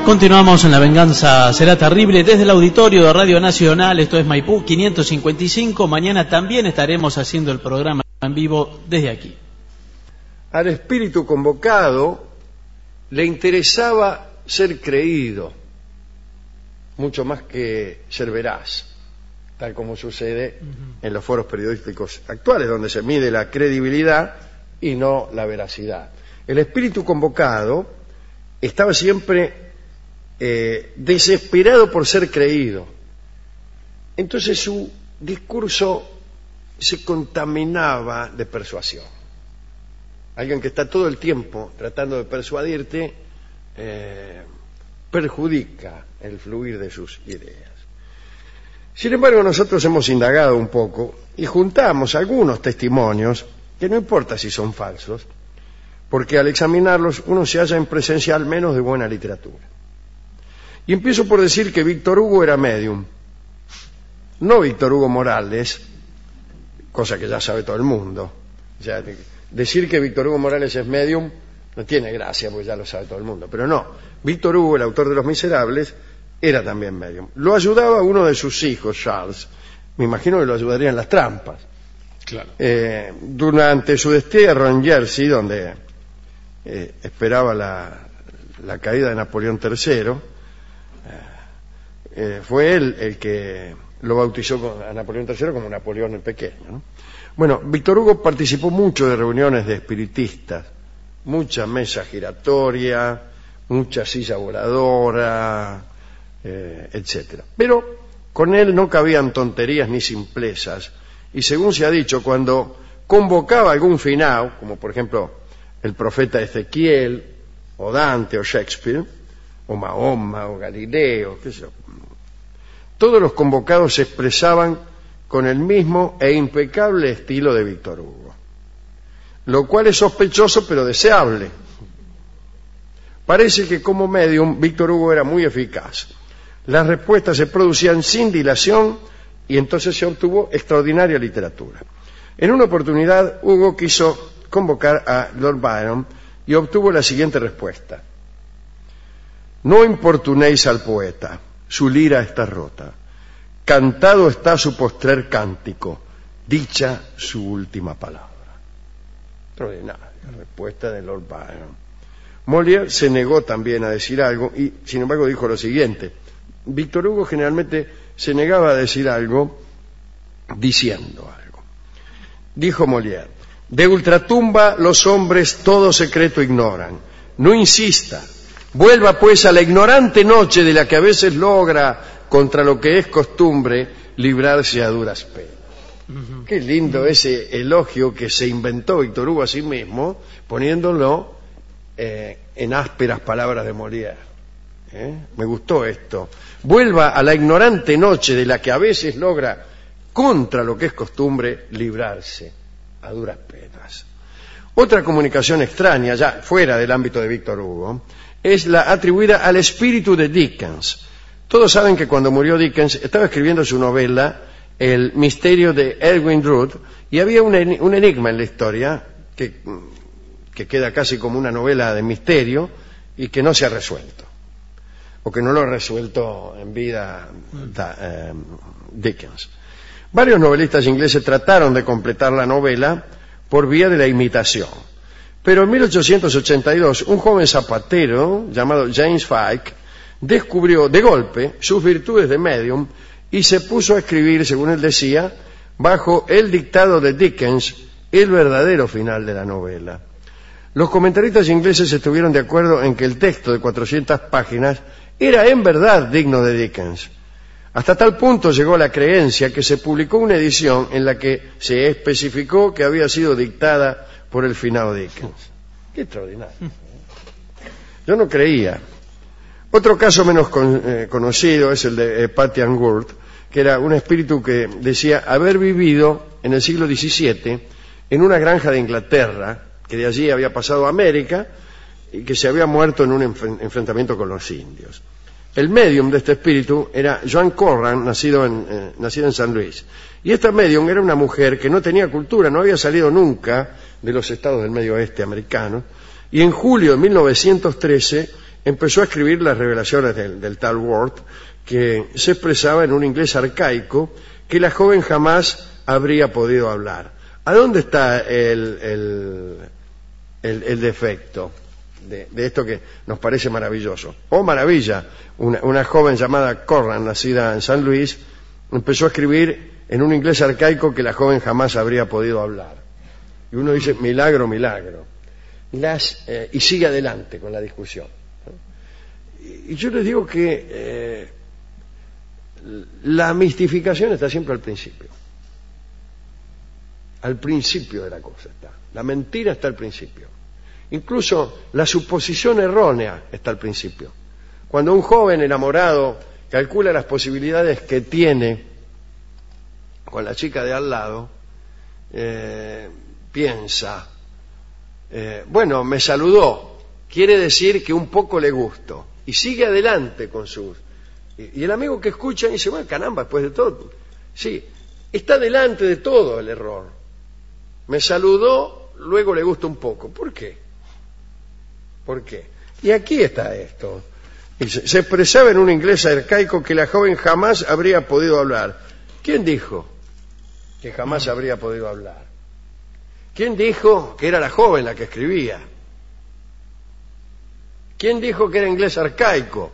Continuamos en La Venganza Será Terrible desde el auditorio de Radio Nacional. Esto es Maipú 555. Mañana también estaremos haciendo el programa en vivo desde aquí. Al espíritu convocado le interesaba ser creído, mucho más que ser veraz, tal como sucede en los foros periodísticos actuales, donde se mide la credibilidad y no la veracidad. El espíritu convocado estaba siempre desesperado por ser creído. Entonces su discurso se contaminaba de persuasión. Alguien que está todo el tiempo tratando de persuadirte perjudica el fluir de sus ideas. Sin embargo, nosotros hemos indagado un poco y juntamos algunos testimonios que no importa si son falsos, porque al examinarlos uno se halla en presencia al menos de buena literatura. Y empiezo por decir que Víctor Hugo era médium, no Víctor Hugo Morales, cosa que ya sabe todo el mundo. Ya, decir que Víctor Hugo Morales es médium no tiene gracia porque ya lo sabe todo el mundo, pero no, Víctor Hugo, el autor de Los Miserables, era también médium. Lo ayudaba uno de sus hijos, Charles, me imagino que lo ayudaría en las trampas. Claro. Durante su destierro en Jersey, donde esperaba la caída de Napoleón III, fue él el que lo bautizó a Napoleón III como Napoleón el Pequeño, ¿no? Bueno, Víctor Hugo participó mucho de reuniones de espiritistas, mucha mesa giratoria, mucha silla voladora, etcétera. Pero con él no cabían tonterías ni simplezas, y según se ha dicho, cuando convocaba algún finao, como por ejemplo el profeta Ezequiel, o Dante, o Shakespeare, o Mahoma, o Galileo, qué sé yo, todos los convocados se expresaban con el mismo e impecable estilo de Víctor Hugo, lo cual es sospechoso pero deseable. Parece que como medium Víctor Hugo era muy eficaz. Las respuestas se producían sin dilación y entonces se obtuvo extraordinaria literatura. En una oportunidad Hugo quiso convocar a Lord Byron y obtuvo la siguiente respuesta: no importunéis al poeta, su lira está rota, cantado está su postrer cántico, dicha su última palabra. Extraordinaria respuesta de Lord Byron. Molière se negó también a decir algo y sin embargo dijo lo siguiente: Víctor Hugo generalmente se negaba a decir algo diciendo algo. Dijo Molière: de ultratumba los hombres todo secreto ignoran, no insista, vuelva pues a la ignorante noche de la que a veces logra, contra lo que es costumbre, librarse a duras penas. Qué lindo ese elogio que se inventó Víctor Hugo a sí mismo, poniéndolo en ásperas palabras de Molière. Me gustó esto. Vuelva a la ignorante noche de la que a veces logra, contra lo que es costumbre, librarse a duras penas. Otra comunicación extraña, ya fuera del ámbito de Víctor Hugo, es la atribuida al espíritu de Dickens. Todos saben que cuando murió Dickens estaba escribiendo su novela El misterio de Edwin Drood, y había un enigma en la historia que queda casi como una novela de misterio y que no se ha resuelto, o que no lo ha resuelto en vida Dickens. Varios novelistas ingleses trataron de completar la novela por vía de la imitación, pero en 1882 un joven zapatero llamado James Fyke descubrió de golpe sus virtudes de medium y se puso a escribir, según él decía, bajo el dictado de Dickens, el verdadero final de la novela. Los comentaristas ingleses estuvieron de acuerdo en que el texto de 400 páginas era en verdad digno de Dickens. Hasta tal punto llegó la creencia que se publicó una edición en la que se especificó que había sido dictada por el finado Dickens. Qué extraordinario. Yo no creía. Otro caso menos conocido es el de Patty Angurt, que era un espíritu que decía haber vivido en el siglo XVII en una granja de Inglaterra, que de allí había pasado a América y que se había muerto en un enfrentamiento con los indios. El medium de este espíritu era Joan Corran, nacida en San Luis. Y esta medium era una mujer que no tenía cultura, no había salido nunca de los estados del medio oeste americano, y en julio de 1913 empezó a escribir las revelaciones del tal Ward, que se expresaba en un inglés arcaico que la joven jamás habría podido hablar. ¿A dónde está el defecto de esto que nos parece maravilloso? Oh, maravilla, una joven llamada Corran, nacida en San Luis, empezó a escribir en un inglés arcaico que la joven jamás habría podido hablar. Y uno dice, milagro, milagro. Y sigue adelante con la discusión. Y yo les digo que la mistificación está siempre al principio. Al principio de la cosa está. La mentira está al principio. Incluso la suposición errónea está al principio. Cuando un joven enamorado calcula las posibilidades que tiene con la chica de al lado, piensa, bueno, me saludó, quiere decir que un poco le gusto, y sigue adelante con sus... Y el amigo que escucha dice, bueno, caramba, después de todo, sí, está delante de todo el error. Me saludó, luego le gusta un poco. ¿Por qué? ¿Por qué? Y aquí está esto. Se expresaba en un inglés arcaico que la joven jamás habría podido hablar. ¿Quién dijo que jamás habría podido hablar? ¿Quién dijo que era la joven la que escribía? ¿Quién dijo que era inglés arcaico?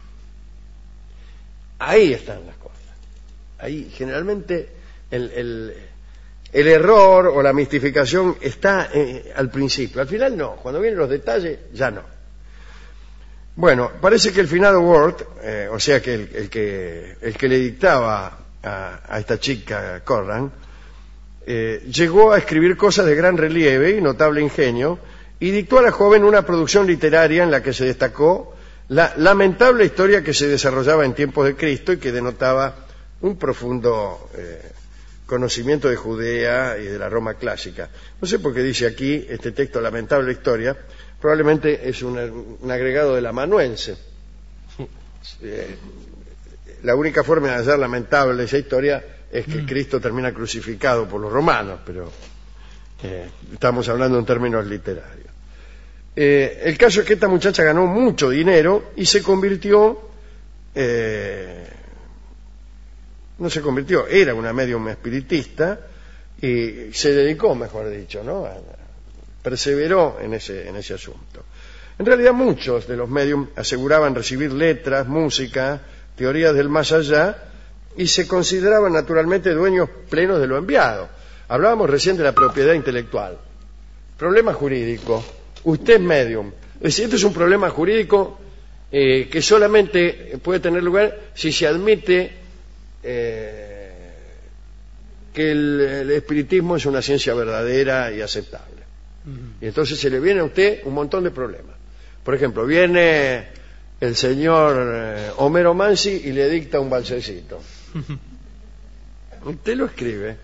Ahí están las cosas. Ahí generalmente el error o la mistificación está al principio. Al final no. Cuando vienen los detalles, ya no. Bueno, parece que el finado Ward, o sea que el que le dictaba a esta chica Corran, llegó a escribir cosas de gran relieve y notable ingenio, y dictó a la joven una producción literaria en la que se destacó la lamentable historia que se desarrollaba en tiempos de Cristo y que denotaba un profundo conocimiento de Judea y de la Roma clásica. No sé por qué dice aquí este texto, lamentable historia, probablemente es un agregado del amanuense. La única forma de hallar lamentable esa historia es que Cristo termina crucificado por los romanos, pero estamos hablando en términos literarios. El caso es que esta muchacha ganó mucho dinero y se convirtió, no se convirtió, era una medium espiritista y se dedicó, mejor dicho, ¿no? Perseveró en ese asunto. En realidad muchos de los medium aseguraban recibir letras, música, teorías del más allá y se consideraban naturalmente dueños plenos de lo enviado. Hablábamos recién de la propiedad intelectual. Problema jurídico. Usted es medium. Es decir, este es un problema jurídico que solamente puede tener lugar si se admite que el espiritismo es una ciencia verdadera y aceptable. Y entonces se le viene a usted un montón de problemas. Por ejemplo, viene el señor Homero Mansi y le dicta un balsecito. Usted lo escribe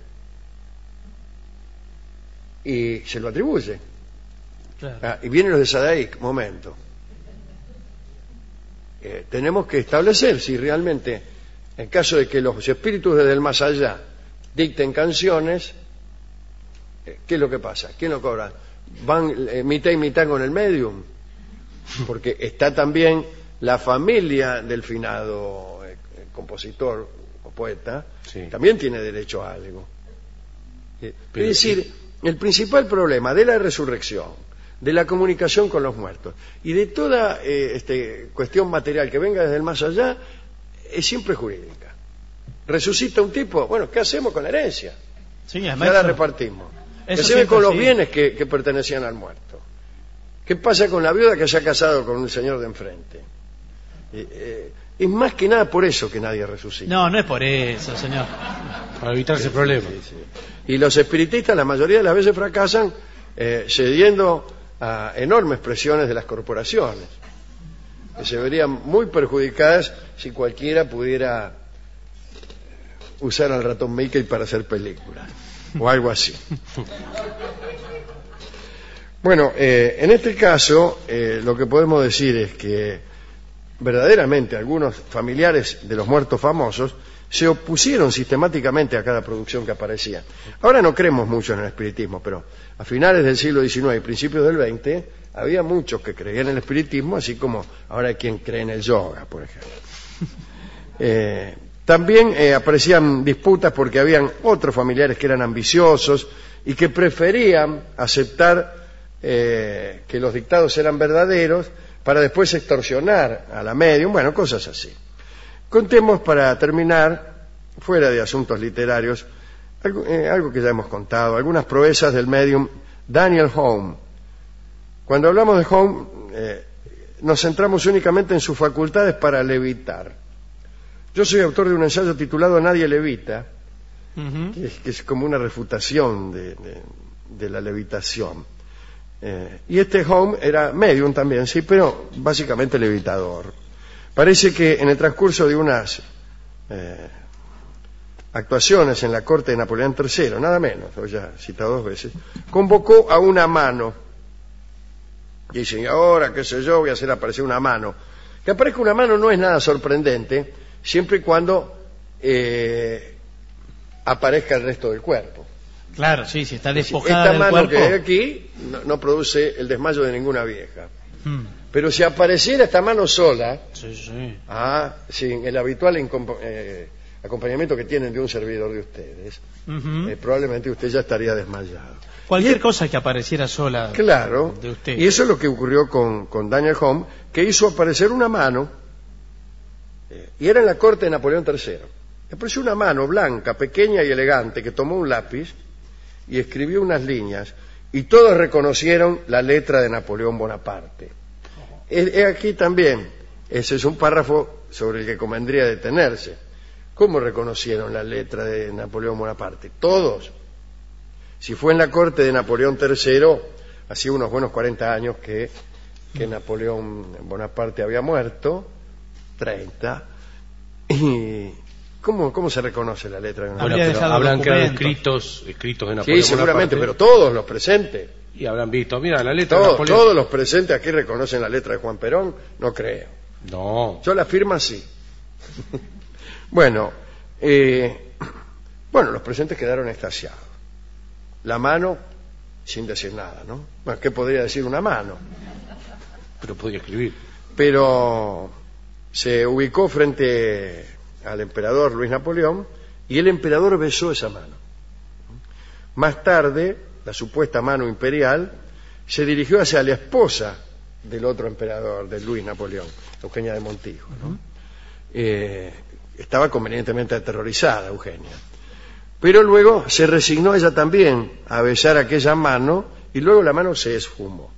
y se lo atribuye. Claro. Y vienen los de Sadaic, momento. Tenemos que establecer si realmente, en caso de que los espíritus desde el más allá dicten canciones, ¿qué es lo que pasa? ¿Quién lo cobra? ¿Van mitad y mitad con el medium? Porque está también la familia del finado compositor o poeta, sí, también tiene derecho a algo. Es decir, el principal problema de la resurrección, de la comunicación con los muertos y de toda cuestión material que venga desde el más allá es siempre jurídica. Resucita un tipo, bueno, ¿qué hacemos con la herencia? Sí, ya la repartimos. ¿Qué hacemos con los bienes que pertenecían al muerto? ¿Qué pasa con la viuda que se ha casado con un señor de enfrente? Es más que nada por eso que nadie resucita. No es por eso, señor. Para evitar ese problema. Y los espiritistas la mayoría de las veces fracasan cediendo a enormes presiones de las corporaciones, que se verían muy perjudicadas si cualquiera pudiera usar al ratón Mickey para hacer películas o algo así. Bueno, en este caso lo que podemos decir es que verdaderamente algunos familiares de los muertos famosos se opusieron sistemáticamente a cada producción que aparecía. Ahora no creemos mucho en el espiritismo, pero a finales del siglo XIX y principios del XX había muchos que creían en el espiritismo, así como ahora hay quien cree en el yoga, por ejemplo. También aparecían disputas porque habían otros familiares que eran ambiciosos y que preferían aceptar que los dictados eran verdaderos para después extorsionar a la medium, bueno, cosas así. Contemos para terminar, fuera de asuntos literarios, algo que ya hemos contado, algunas proezas del medium Daniel Home. Cuando hablamos de Home, nos centramos únicamente en sus facultades para levitar. Yo soy autor de un ensayo titulado Nadie levita, que es como una refutación de la levitación. Y este Home era medium también, sí, pero básicamente levitador. Parece que en el transcurso de unas actuaciones en la corte de Napoleón III, nada menos, lo ya citado 2 veces, convocó a una mano. Y dice, ahora, qué sé yo, voy a hacer aparecer una mano. Que aparezca una mano no es nada sorprendente, siempre y cuando aparezca el resto del cuerpo. Claro, sí, si está despojada del cuerpo. Esta mano que hay aquí no produce el desmayo de ninguna vieja. Pero si apareciera esta mano sola, sin el habitual acompañamiento que tienen de un servidor de ustedes, probablemente usted ya estaría desmayado. Cualquier cosa que apareciera sola, claro, de usted. Y eso es lo que ocurrió con Daniel Home, que hizo aparecer una mano, y era en la corte de Napoleón III. Apareció una mano blanca, pequeña y elegante, que tomó un lápiz y escribió unas líneas, y todos reconocieron la letra de Napoleón Bonaparte. Aquí también, ese es un párrafo sobre el que convendría detenerse. ¿Cómo reconocieron la letra de Napoleón Bonaparte? Todos. Si fue en la corte de Napoleón III, hacía unos buenos 40 años que Napoleón Bonaparte había muerto, 30, y ¿cómo se reconoce la letra de Napoleón? Bueno, habrán quedado escritos de Napoleón. Sí, seguramente, pero todos los presentes. Y habrán visto, mira, la letra de Napoleón. Todos los presentes aquí reconocen la letra de Juan Perón, no creo. No. Yo la firma sí. Bueno, los presentes quedaron extasiados. La mano, sin decir nada, ¿no? Bueno, ¿qué podría decir una mano? Pero podía escribir. Pero se ubicó frente al emperador Luis Napoleón y el emperador besó esa mano. Más tarde, la supuesta mano imperial se dirigió hacia la esposa del otro emperador, de Luis Napoleón, Eugenia de Montijo, ¿no? Estaba convenientemente aterrorizada Eugenia. Pero luego se resignó ella también a besar aquella mano y luego la mano se esfumó.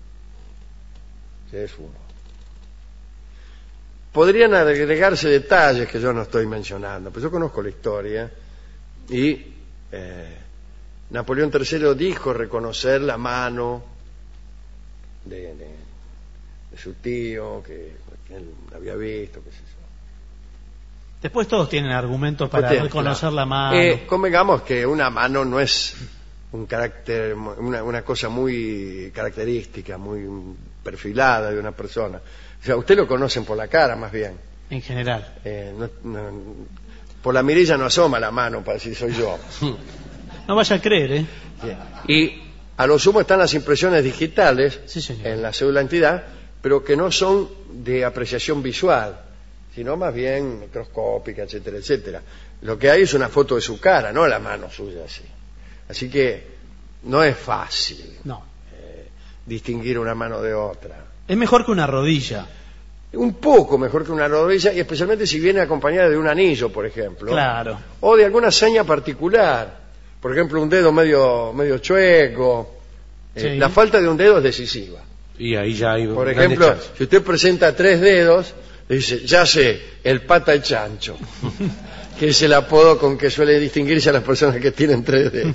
Podrían agregarse detalles que yo no estoy mencionando, pero yo conozco la historia y Napoleón III dijo reconocer la mano de su tío que él había visto, qué sé yo. Después todos tienen argumentos para reconocer la mano. Convengamos que una mano no es un carácter, una cosa muy característica, muy perfilada de una persona. O sea, usted lo conocen por la cara más bien. En general. Por la mirilla no asoma la mano para decir soy yo. No vaya a creer, ¿eh? Y a lo sumo están las impresiones digitales en la cédula de identidad, pero que no son de apreciación visual, sino más bien microscópica, etcétera, etcétera. Lo que hay es una foto de su cara, no la mano suya así. Así que no es fácil distinguir una mano de otra. Es mejor que una rodilla. Un poco mejor que una rodilla, y especialmente si viene acompañada de un anillo, por ejemplo. Claro. O de alguna seña particular. Por ejemplo, un dedo medio chueco. Sí. La falta de un dedo es decisiva. Y ahí ya hay. Por ejemplo, si usted presenta 3 dedos, dice, ya sé, el pata el chancho, que es el apodo con que suele distinguirse a las personas que tienen 3 dedos.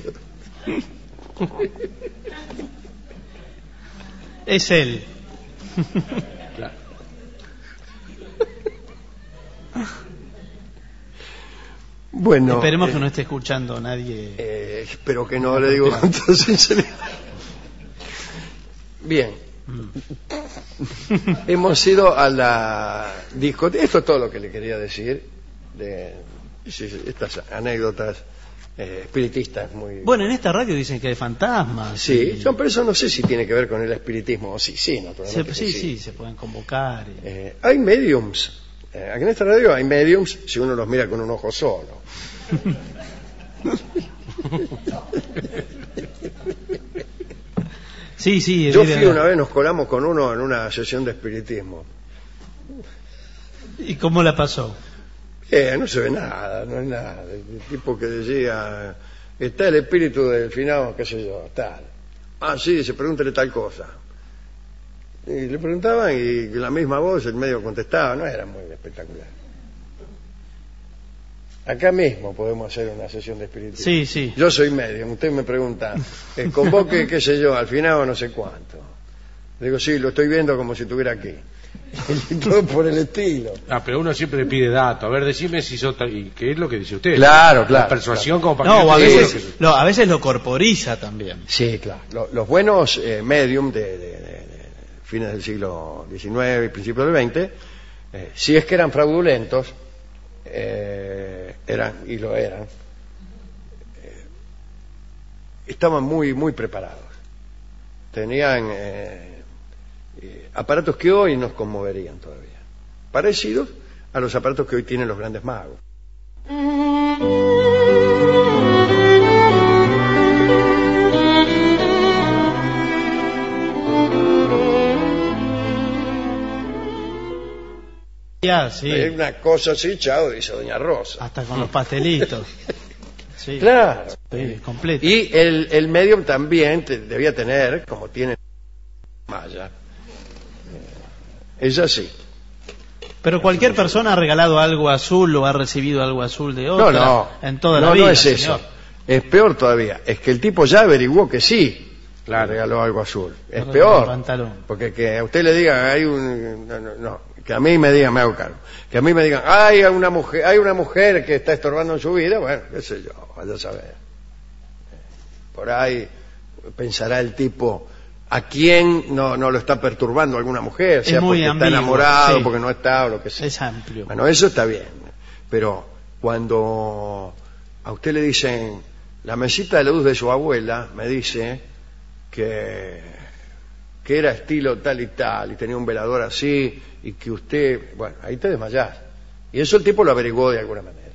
Es él. Claro. Bueno, esperemos que no esté escuchando nadie. Espero que no, le digo con toda sinceridad. Bien. Hemos ido a la discoteca. Esto es todo lo que le quería decir Sí, estas anécdotas espiritistas muy... Bueno, en esta radio dicen que hay fantasmas. Sí, pero eso no sé si tiene que ver con el espiritismo o sí, naturalmente. Sí, se pueden convocar. Hay mediums. Aquí en esta radio hay mediums si uno los mira con un ojo solo. Sí. Yo fui una vez, nos colamos con uno en una sesión de espiritismo. ¿Y cómo la pasó? No se ve nada, no es nada. El tipo que decía, está el espíritu del finado, qué sé yo, tal. Ah, sí, dice, pregúntele tal cosa. Y le preguntaban y la misma voz, el medio contestaba, no era muy espectacular. Acá mismo podemos hacer una sesión de espiritismo. Sí. Yo soy medium, usted me pregunta, convoque, qué sé yo, al finado no sé cuánto. Le digo, sí, lo estoy viendo como si estuviera aquí. Y todo por el estilo. Pero uno siempre le pide datos. A ver, decime si son y qué es lo que dice usted. Claro. La persuasión como para No, que a veces lo corporiza también. Sí, claro. Los buenos medium de fines del siglo XIX y principios del XX, si es que eran fraudulentos, estaban muy preparados. Tenían aparatos que hoy nos conmoverían todavía, parecidos a los aparatos que hoy tienen los grandes magos. Sí. Una cosa así, chao, dice doña Rosa. Hasta con los pastelitos. Sí. Claro. Sí, completo. Y el medium también debía tener, como tiene Maya, es así. Pero cualquier persona ha regalado algo azul o ha recibido algo azul de otra en toda la vida. No es señor. eso. Es peor todavía. Es que el tipo ya averiguó que sí. Claro. Regaló algo azul. Es peor. Porque que a usted le diga hay un... No. Que a mí me digan, me hago cargo. Que a mí me digan, hay una mujer que está estorbando en su vida. Bueno, qué sé yo, vaya a saber. Por ahí pensará el tipo... ¿A quién no lo está perturbando alguna mujer? Sea porque está enamorado, porque no está, o lo que sea. Es amplio. Bueno, eso está bien. Pero cuando a usted le dicen, la mesita de luz de su abuela me dice que era estilo tal y tal, y tenía un velador así, y que usted... Bueno, ahí te desmayás. Y eso el tipo lo averiguó de alguna manera.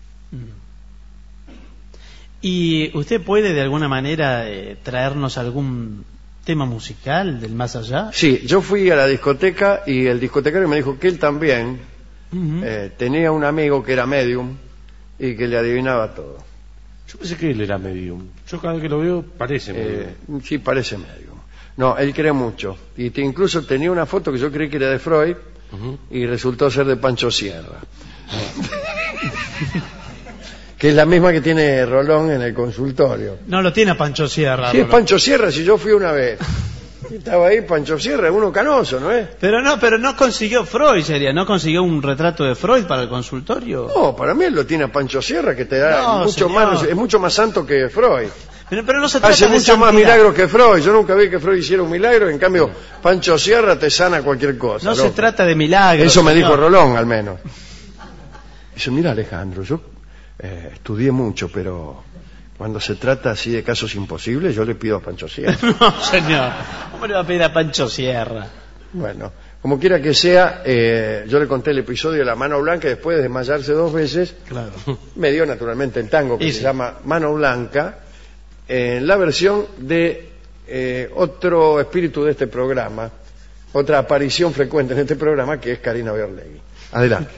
¿Y usted puede de alguna manera traernos algún tema musical del más allá? Sí, yo fui a la discoteca y el discotecario me dijo que él también tenía un amigo que era medium y que le adivinaba todo. Yo pensé que él era medium. Yo cada vez que lo veo parece medium. Sí, parece medium. No, él cree mucho. Y incluso tenía una foto que yo creí que era de Freud y resultó ser de Pancho Sierra. Que es la misma que tiene Rolón en el consultorio. No lo tiene a Pancho Sierra. Sí, es Pancho Sierra, si yo fui una vez. Estaba ahí Pancho Sierra, uno canoso, ¿no es? Pero no consiguió Freud, ¿no consiguió un retrato de Freud para el consultorio? No, para mí él lo tiene a Pancho Sierra, que te da mucho más, es mucho más santo que Freud. Pero no se trata Hace de mucho más milagros que Freud. Yo nunca vi que Freud hiciera un milagro, en cambio Pancho Sierra te sana cualquier cosa. No se trata de milagros. Eso me dijo Rolón, al menos. Dice, mira Alejandro, yo estudié mucho, pero cuando se trata así de casos imposibles, yo le pido a Pancho Sierra. No, señor. ¿Cómo le va a pedir a Pancho Sierra? Bueno, como quiera que sea, yo le conté el episodio de la mano blanca y después de desmayarse 2 veces, claro, me dio naturalmente el tango que se llama Mano Blanca, en la versión de otro espíritu de este programa, otra aparición frecuente en este programa, que es Karina Biorlegui. Adelante.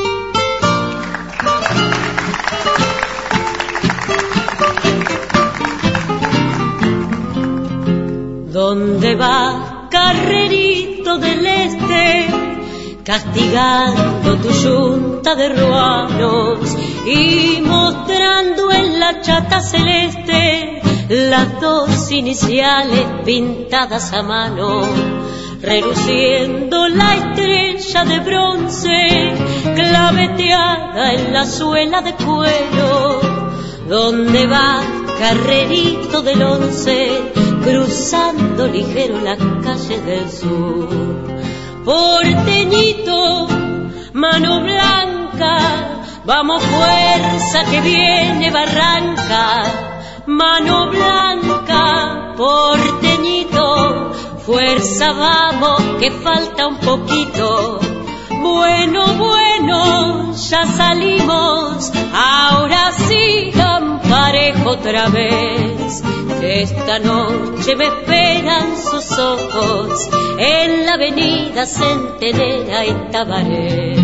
¿Dónde va, carrerito del este, castigando tu yunta de ruanos y mostrando en la chata celeste las 2 iniciales pintadas a mano, reluciendo la estrella de bronce claveteada en la suela de cuero? ¿Dónde va, carrerito del 11, cruzando ligero las calles del sur? Porteñito, mano blanca, vamos fuerza que viene Barranca, mano blanca, porteñito, fuerza vamos que falta un poquito. Bueno, bueno, ya salimos, ahora sigan parejo otra vez. Esta noche me esperan sus ojos en la avenida Centenera y Tabaré.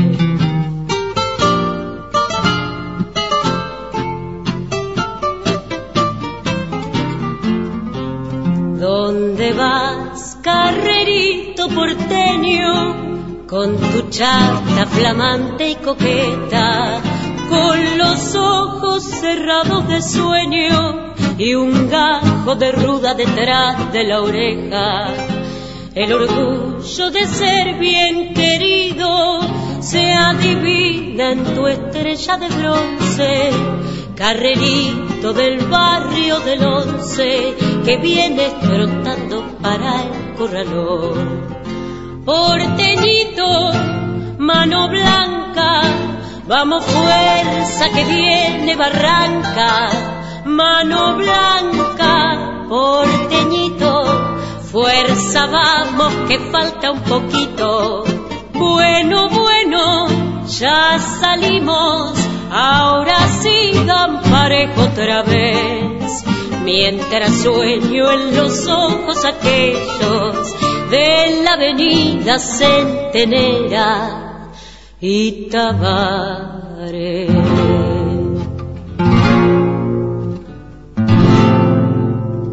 ¿Dónde vas, carrerito porteño? Con tu chata flamante y coqueta, con los ojos cerrados de sueño y un gajo de ruda detrás de la oreja. El orgullo de ser bien querido se adivina en tu estrella de bronce, carrerito del barrio del Once que vienes trotando para el corralón. Porteñito, mano blanca, vamos fuerza que viene Barranca, mano blanca, porteñito, fuerza vamos que falta un poquito. Bueno, bueno, ya salimos, ahora sigan parejo otra vez, mientras sueño en los ojos aquellos de la avenida Centenera y Tabaré.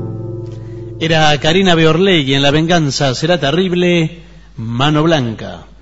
Era Karina Beorlegui en La venganza será terrible, mano blanca.